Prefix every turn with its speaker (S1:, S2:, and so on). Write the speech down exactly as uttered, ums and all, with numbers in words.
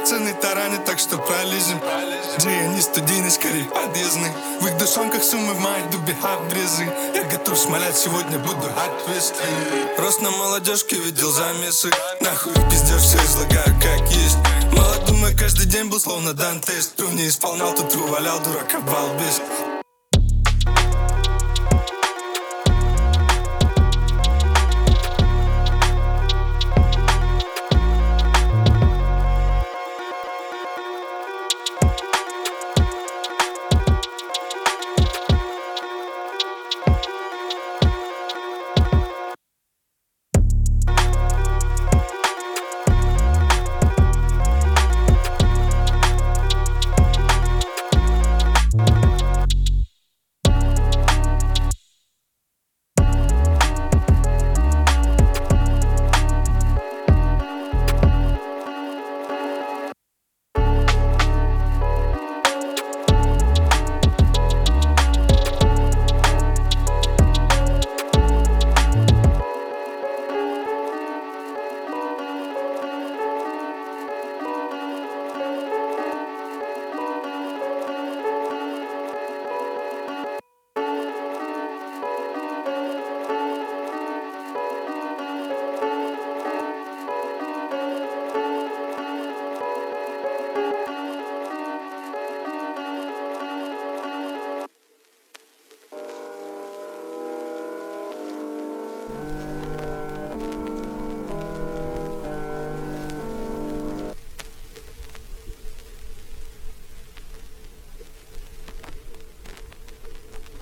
S1: пацаны тараны, так что пролезем. Где они студийные, скорее подъездные. В их душонках суммы в моей дубе обрезы. Я готов смолять, сегодня буду отвести. Рост на молодежке, видел замесы. Нахуй их пиздешь, все излагаю как есть. Молодой мой каждый день был словно Дантес. Кто не исполнял, тот валял, дурака балбес.